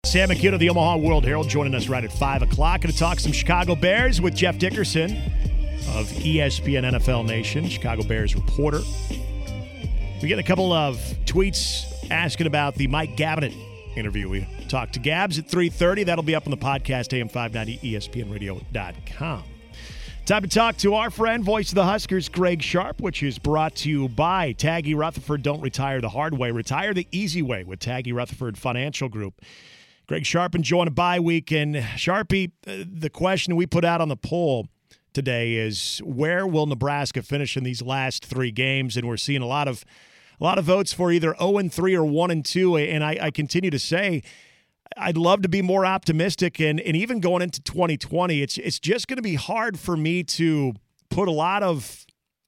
Sam McKinney of the Omaha World Herald joining us right at 5 o'clock. Going to talk some Chicago Bears with Jeff Dickerson of ESPN NFL Nation, Chicago Bears reporter. We get a couple of tweets asking about the Mike Gavinet interview. We talked to Gabs at 3:30. That'll be up on the podcast, AM590, ESPNradio.com. Time to talk to our friend, voice of the Huskers, Greg Sharp, which is brought to you by Taggy Rutherford. Don't retire the hard way. Retire the easy way with Taggy Rutherford Financial Group. Greg Sharp enjoying a bye week. And Sharpie, the question we put out on the poll today is, where will Nebraska finish in these last three games? And we're seeing a lot of votes for either 0-3 or 1-2. And I continue to say, I'd love to be more optimistic, and even going into 2020, it's just going to be hard for me to put a lot of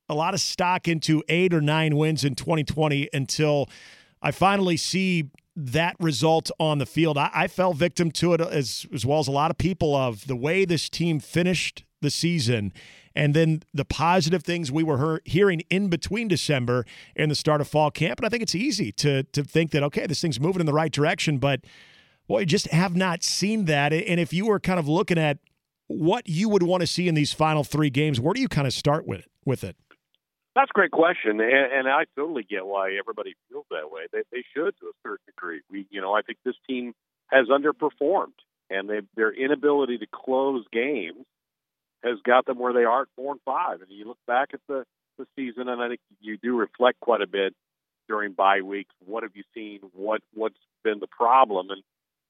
stock into 8 or 9 wins in 2020 until I finally see that result on the field. I fell victim to it as well as a lot of people, of the way this team finished the season, and then the positive things we were hearing in between December and the start of fall camp. And I think it's easy to think that, okay, this thing's moving in the right direction, but boy, just have not seen that. And if you were kind of looking at what you would want to see in these final three games, where do you kind of start with it? That's a great question, and I totally get why everybody feels that way. They should, to a certain degree. I think this team has underperformed, and their inability to close games has got them where they are at 4-5. And you look back at the season, and I think you do reflect quite a bit during bye weeks. What have you seen? What's been the problem? And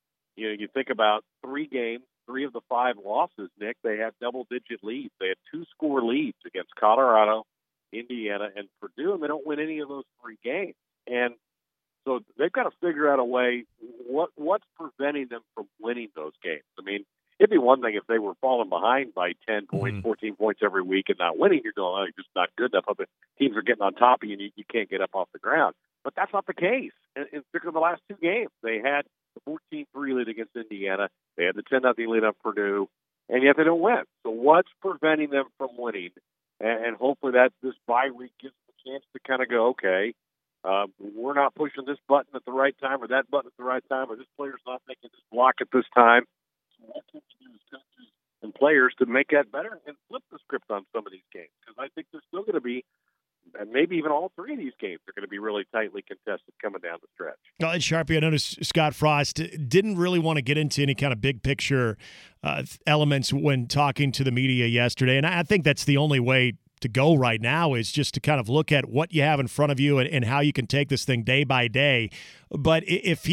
you think about 3 games, 3 of the 5 losses, Nick, they had double-digit leads. They had 2-score leads against Colorado, Indiana, and Purdue, and they don't win any of those 3 games. And so they've got to figure out a way, what's preventing them from winning those games. I mean, it'd be one thing if they were falling behind by 10 points, 14 points every week and not winning. You're going, you're just not good enough. Other teams are getting on top of you, and you can't get up off the ground. But that's not the case. In particular, the last 2 games, they had the 14-3 lead against Indiana. They had the 10-0 lead on Purdue, and yet they don't win. So what's preventing them from winning? And hopefully that this bye week gives them a chance to kind of go, okay, we're not pushing this button at the right time or that button at the right time, or this player's not making this block at this time. So what can we do as coaches and players to make that better and flip the script on some of these games? Because I think there's still going to be, and maybe even all 3 of these games are going to be really tightly contested coming down the stretch. Well, Sharpie, I noticed Scott Frost didn't really want to get into any kind of big picture elements when talking to the media yesterday, and I think that's the only way to go right now, is just to kind of look at what you have in front of you and how you can take this thing day by day. But if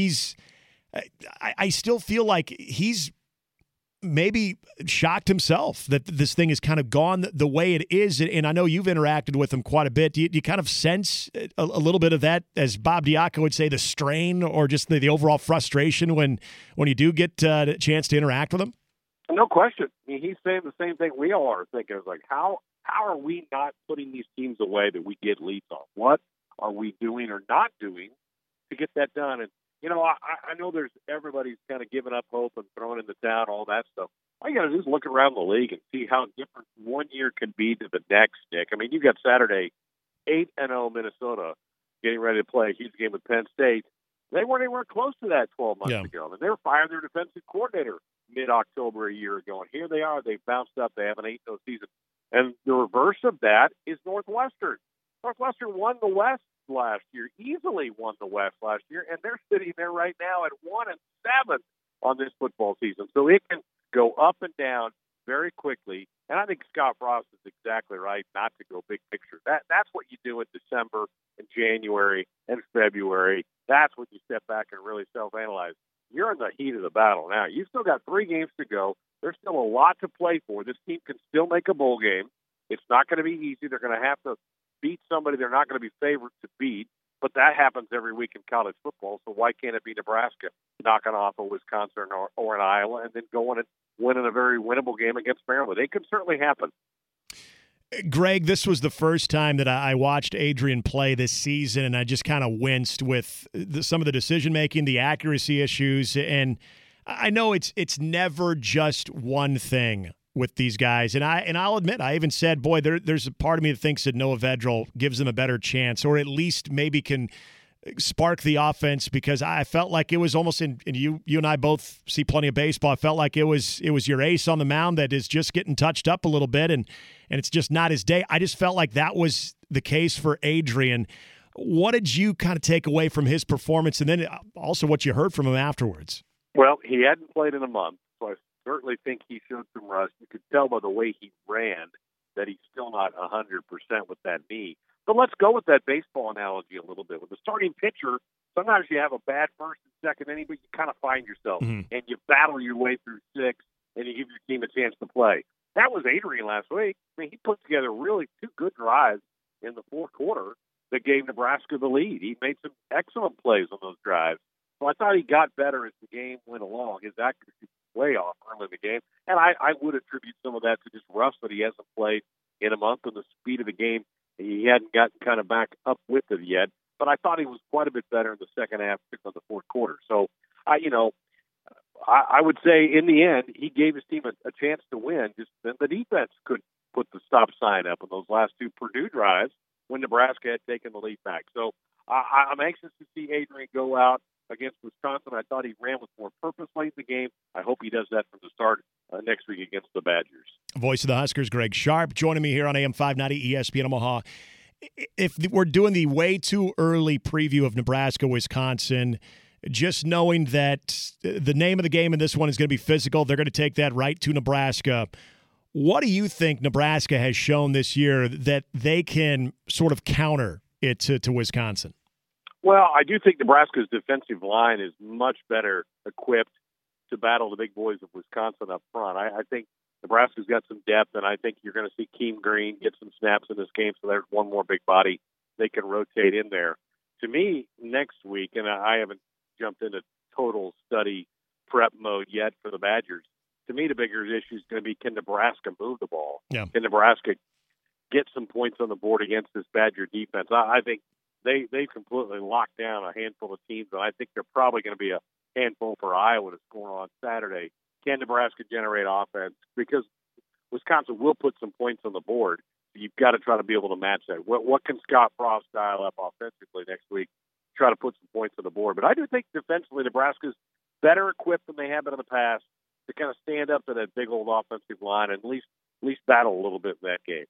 I still feel like he's maybe shocked himself that this thing has kind of gone the way it is. And I know you've interacted with him quite a bit. Do you kind of sense a little bit of that, as Bob Diaco would say, the strain or just the overall frustration when you do get a chance to interact with him? No question. I mean, he's saying the same thing we all are thinking. It's like, how are we not putting these teams away that we get leads on? What are we doing or not doing to get that done? And I know everybody's kind of giving up hope and throwing in the towel, all that stuff. All you got to do is look around the league and see how different one year can be to the next, Nick. I mean, you got Saturday, 8-0 Minnesota getting ready to play a huge game with Penn State. They weren't anywhere close to that 12 months ago. I mean, they were firing their defensive coordinator mid-October a year ago. And here they are. They've bounced up. They have an 8-0 season. And the reverse of that is Northwestern. Northwestern won the West last year, easily won the West last year, and they're sitting there right now at 1-7 on this football season. So it can go up and down very quickly. And I think Scott Frost is exactly right not to go big picture. That's what you do in December and January and February. That's when you step back and really self-analyze. You're in the heat of the battle now. You've still got 3 games to go. There's still a lot to play for. This team can still make a bowl game. It's not going to be easy. They're going to have to beat somebody they're not going to be favored to beat, but that happens every week in college football, so why can't it be Nebraska knocking off a Wisconsin or an Iowa and then going and winning a very winnable game against Maryland? It can certainly happen. Greg, this was the first time that I watched Adrian play this season, and I just kind of winced with some of the decision-making, the accuracy issues, and I know it's never just one thing with these guys. And I'll admit, I even said, boy, there's a part of me that thinks that Noah Vedral gives them a better chance, or at least maybe can spark the offense, because I felt like it was almost and you and I both see plenty of baseball. I felt like it was your ace on the mound that is just getting touched up a little bit, and it's just not his day. I just felt like that was the case for Adrian. What did you kind of take away from his performance, and then also what you heard from him afterwards? Well, he hadn't played in a month, so I certainly think he showed some rust. You could tell by the way he ran that he's still not 100% with that knee. But let's go with that baseball analogy a little bit. With the starting pitcher, sometimes you have a bad first and second inning, but you kind of find yourself, and you battle your way through six, and you give your team a chance to play. That was Adrian last week. I mean, he put together really two good drives in the fourth quarter that gave Nebraska the lead. He made some excellent plays on those drives. So I thought he got better as the game went along. His accuracy was way off early in the game. And I would attribute some of that to just rust that he hasn't played in a month, and the speed of the game. He hadn't gotten kind of back up with it yet. But I thought he was quite a bit better in the second half, particularly in the fourth quarter. So, I would say in the end, he gave his team a chance to win. Just then the defense could put the stop sign up in those last two Purdue drives when Nebraska had taken the lead back. So I'm anxious to see Adrian go out against Wisconsin. I thought he ran with more purpose late in the game. I hope he does that from the start next week against the Badgers. Voice of the Huskers, Greg Sharp, joining me here on AM 590 ESPN Omaha. If we're doing the way too early preview of Nebraska-Wisconsin, just knowing that the name of the game in this one is going to be physical, they're going to take that right to Nebraska. What do you think Nebraska has shown this year that they can sort of counter it to Wisconsin? Well, I do think Nebraska's defensive line is much better equipped to battle the big boys of Wisconsin up front. I think Nebraska's got some depth, and I think you're going to see Keem Green get some snaps in this game, so there's one more big body they can rotate in there. To me, next week, and I haven't jumped into total study prep mode yet for the Badgers, to me the bigger issue is going to be, can Nebraska move the ball? Yeah. Can Nebraska get some points on the board against this Badger defense? I think they've completely locked down a handful of teams, and I think they're probably going to be a handful for Iowa to score on Saturday. Can Nebraska generate offense? Because Wisconsin will put some points on the board. You've got to try to be able to match that. What can Scott Frost dial up offensively next week? Try to put some points on the board. But I do think defensively Nebraska's better equipped than they have been in the past to kind of stand up to that big old offensive line and at least battle a little bit in that game.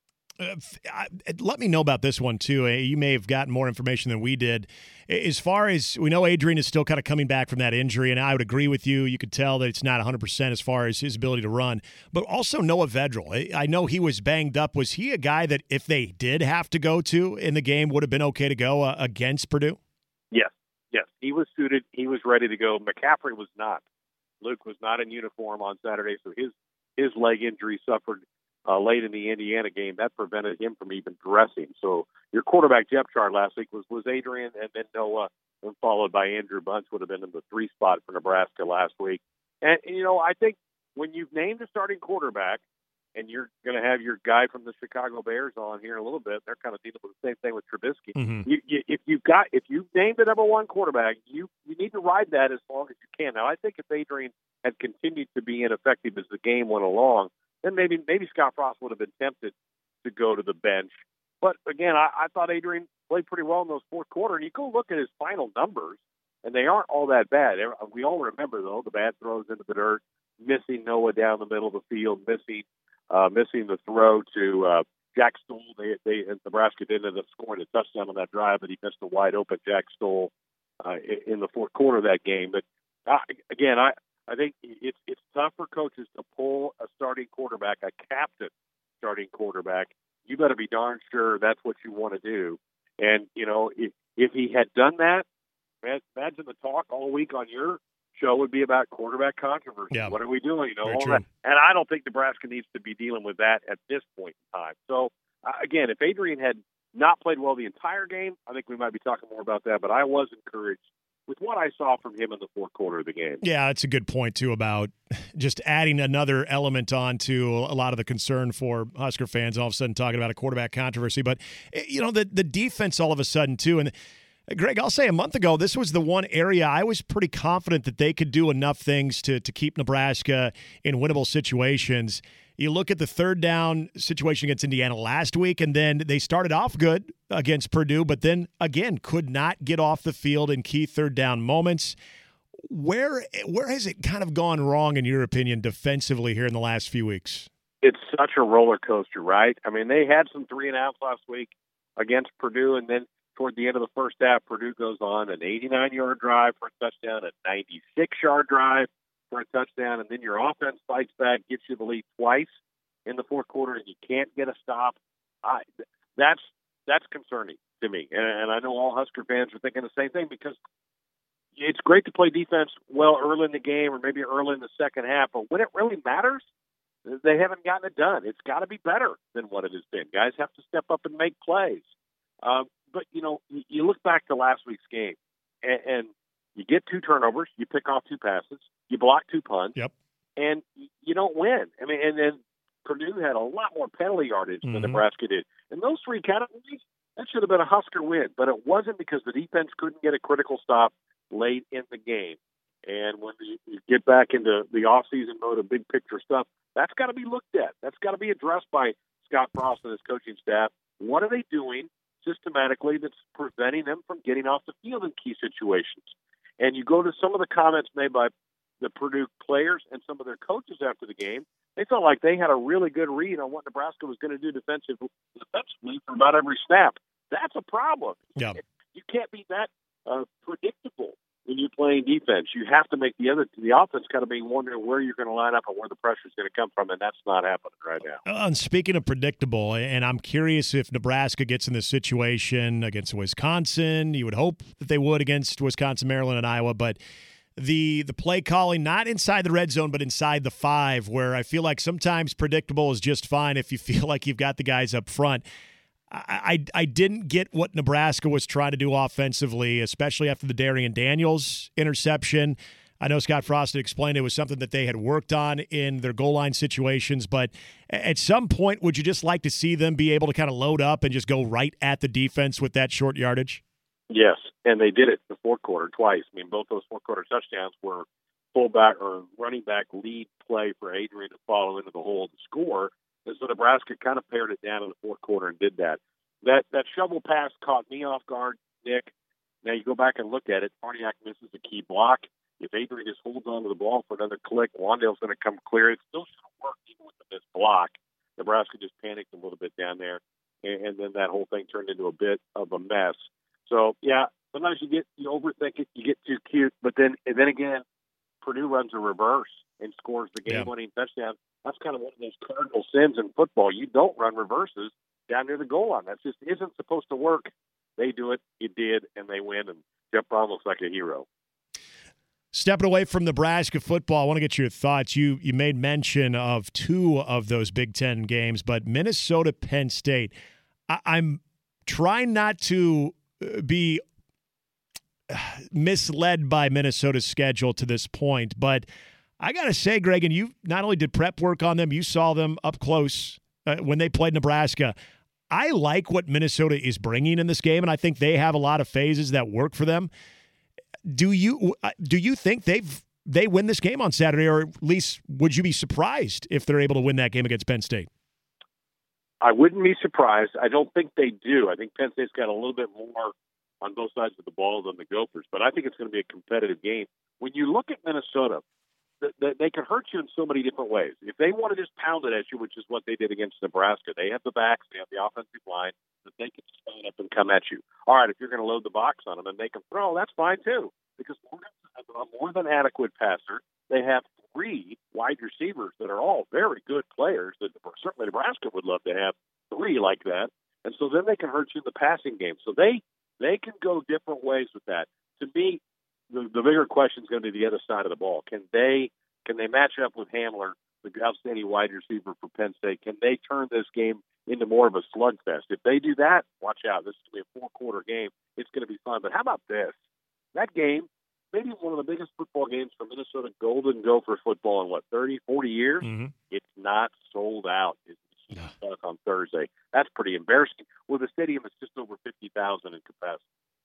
Let me know about this one, too. You may have gotten more information than we did. As far as we know, Adrian is still kind of coming back from that injury, and I would agree with you. You could tell that it's not 100% as far as his ability to run. But also Noah Vedral. I know he was banged up. Was he a guy that if they did have to go to in the game would have been okay to go against Purdue? Yes. He was suited. He was ready to go. McCaffrey was not. Luke was not in uniform on Saturday, so his leg injury suffered late in the Indiana game. That prevented him from even dressing. So your quarterback depth chart last week was Adrian, and then Noah, and followed by Andrew Bunch would have been in the 3 spot for Nebraska last week. And I think when you've named a starting quarterback, and you're going to have your guy from the Chicago Bears on here in a little bit, they're kind of dealing with the same thing with Trubisky. Mm-hmm. If you've named the number one quarterback, you need to ride that as long as you can. Now, I think if Adrian had continued to be ineffective as the game went along, then maybe Scott Frost would have been tempted to go to the bench. But again, I thought Adrian played pretty well in those fourth quarter. And you go look at his final numbers, and they aren't all that bad. We all remember, though, the bad throws into the dirt, missing Noah down the middle of the field, missing the throw to Jack Stoll. Nebraska didn't end up scoring a touchdown on that drive, but he missed a wide open Jack Stoll in the fourth quarter of that game. But again, I think it's tough for coaches to pull a starting quarterback, a captain starting quarterback. You better be darn sure that's what you want to do. And if he had done that, imagine the talk all week on your show would be about quarterback controversy. Yeah. What are we doing? All that. And I don't think Nebraska needs to be dealing with that at this point in time. So, again, if Adrian had not played well the entire game, I think we might be talking more about that. But I was encouraged with what I saw from him in the fourth quarter of the game. Yeah, that's a good point, too, about just adding another element on to a lot of the concern for Husker fans, all of a sudden talking about a quarterback controversy. But, the defense all of a sudden, too, and Greg, I'll say a month ago, this was the one area I was pretty confident that they could do enough things to keep Nebraska in winnable situations. You look at the third down situation against Indiana last week, and then they started off good against Purdue, but then, again, could not get off the field in key third down moments. Where has it kind of gone wrong, in your opinion, defensively here in the last few weeks? It's such a roller coaster, right? I mean, they had some 3-and-outs last week against Purdue, and then toward the end of the first half, Purdue goes on an 89-yard drive for a touchdown, a 96-yard drive for a touchdown, and then your offense fights back, gets you the lead twice in the fourth quarter, and you can't get a stop. That's concerning to me, and I know all Husker fans are thinking the same thing, because it's great to play defense well early in the game or maybe early in the second half, but when it really matters, they haven't gotten it done. It's got to be better than what it has been. Guys have to step up and make plays. But, you look back to last week's game, and you get 2 turnovers, you pick off 2 passes, you block 2 punts, yep, and you don't win. I mean, and then Purdue had a lot more penalty yardage than Nebraska did. And those 3 categories, that should have been a Husker win, but it wasn't, because the defense couldn't get a critical stop late in the game. And when you get back into the offseason mode of big picture stuff, that's got to be looked at. That's got to be addressed by Scott Frost and his coaching staff. What are they doing systematically that's preventing them from getting off the field in key situations? And you go to some of the comments made by the Purdue players and some of their coaches after the game, they felt like they had a really good read on what Nebraska was going to do defensively for about every snap. That's a problem. Yeah. You can't be that predictable when you're playing defense. You have to make the offense kind of be wondering where you're going to line up and where the pressure is going to come from, and that's not happening right now. And speaking of predictable, and I'm curious if Nebraska gets in this situation against Wisconsin. You would hope that they would against Wisconsin, Maryland, and Iowa, but the play calling, not inside the red zone, but inside the 5, where I feel like sometimes predictable is just fine if you feel like you've got the guys up front. I didn't get what Nebraska was trying to do offensively, especially after the Darian Daniels interception. I know Scott Frost had explained it was something that they had worked on in their goal line situations, but at some point, would you just like to see them be able to kind of load up and just go right at the defense with that short yardage? Yes, and they did it in the fourth quarter twice. I mean, both those fourth-quarter touchdowns were fullback or running back lead play for Adrian to follow into the hole to score. And so Nebraska kind of pared it down in the fourth quarter and did that. That shovel pass caught me off guard, Nick. Now you go back and look at it. Marniak misses a key block. If Adrian just holds on to the ball for another click, Wandale's going to come clear. It still should have worked even with the missed block. Nebraska just panicked a little bit down there, and then that whole thing turned into a bit of a mess. So, yeah, sometimes you overthink it, you get too cute, but then again, Purdue runs a reverse and scores the game-winning touchdown. That's kind of one of those cardinal sins in football. You don't run reverses down near the goal line. That just isn't supposed to work. They do it, it did, and they win, and Jeff Brohm looks like a hero. Stepping away from Nebraska football, I want to get your thoughts. You made mention of 2 of those Big Ten games, but Minnesota-Penn State, I'm trying not to be misled by Minnesota's schedule to this point, but I got to say, Greg, and you not only did prep work on them, you saw them up close when they played Nebraska. I like what Minnesota is bringing in this game, and I think they have a lot of phases that work for them. Do you think they win this game on Saturday, or at least would you be surprised if they're able to win that game against Penn State? I wouldn't be surprised. I don't think they do. I think Penn State's got a little bit more on both sides of the ball than the Gophers, but I think it's going to be a competitive game. When you look at Minnesota, they can hurt you in so many different ways. If they want to just pound it at you, which is what they did against Nebraska, they have the backs, they have the offensive line, that they can stand up and come at you. All right, if you're going to load the box on them and make them throw, that's fine too, because Morgan's a more than adequate passer. They have 3 wide receivers that are all very good players that certainly Nebraska would love to have 3 like that. And so then they can hurt you in the passing game. So they can go different ways with that. To me, the bigger question is going to be the other side of the ball. Can they match up with Hamler, the outstanding wide receiver for Penn State? Can they turn this game into more of a slugfest? If they do that, watch out. This is going to be a 4-quarter game. It's going to be fun. But how about this? That game, maybe one of the biggest football games for Minnesota Golden Gopher football in, 30, 40 years? Mm-hmm. It's not sold out. It's on Thursday. That's pretty embarrassing. Well, the stadium is just over 50,000 in capacity.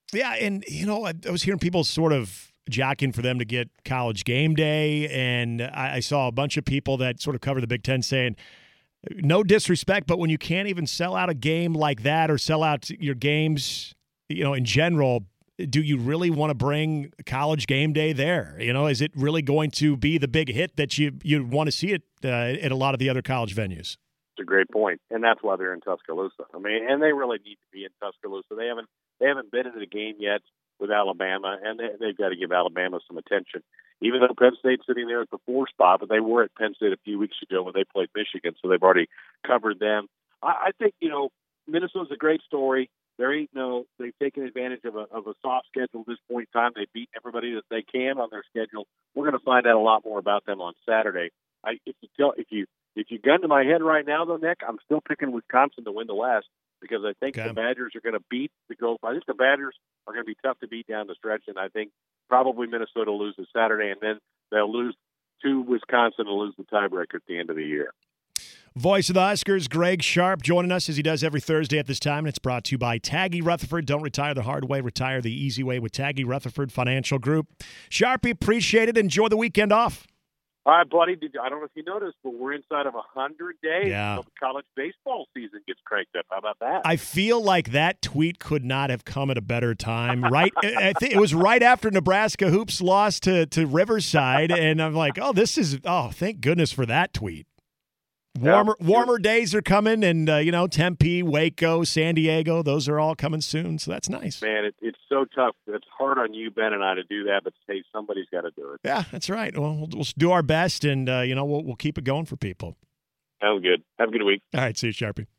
Yeah, and, I was hearing people sort of jockeying for them to get College Game Day, and I saw a bunch of people that sort of cover the Big Ten saying, no disrespect, but when you can't even sell out a game like that or sell out your games, in general, do you really want to bring College Game Day there? Is it really going to be the big hit that you want to see it at a lot of the other college venues? It's a great point, and that's why they're in Tuscaloosa. I mean, and they really need to be in Tuscaloosa. They haven't been in a game yet with Alabama, and they've got to give Alabama some attention. Even though Penn State's sitting there at the 4 spot, but they were at Penn State a few weeks ago when they played Michigan, so they've already covered them. I think Minnesota's a great story. They're 8-0. They've taken advantage of a soft schedule at this point in time. They beat everybody that they can on their schedule. We're going to find out a lot more about them on Saturday. If you gun to my head right now, though, Nick, I'm still picking Wisconsin to win the West because I think the Badgers are going to beat the Gopher. I think the Badgers are going to be tough to beat down the stretch, and I think probably Minnesota loses Saturday, and then they'll lose to Wisconsin and lose the tiebreaker at the end of the year. Voice of the Huskers, Greg Sharp, joining us as he does every Thursday at this time, and it's brought to you by Taggy Rutherford. Don't retire the hard way, retire the easy way with Taggy Rutherford Financial Group. Sharpie, appreciate it. Enjoy the weekend off. All right, buddy. I don't know if you noticed, but we're inside of 100 days until the college baseball season gets cranked up. How about that? I feel like that tweet could not have come at a better time. Right? I think it was right after Nebraska hoops lost to Riverside, and I'm like, thank goodness for that tweet. Warmer days are coming, and Tempe, Waco, San Diego, those are all coming soon. So that's nice. Man, it's so tough. It's hard on you, Ben, and I to do that, but hey, somebody's got to do it. Yeah, that's right. Well, we'll do our best, and we'll keep it going for people. Sounds good. Have a good week. All right, see you, Sharpie.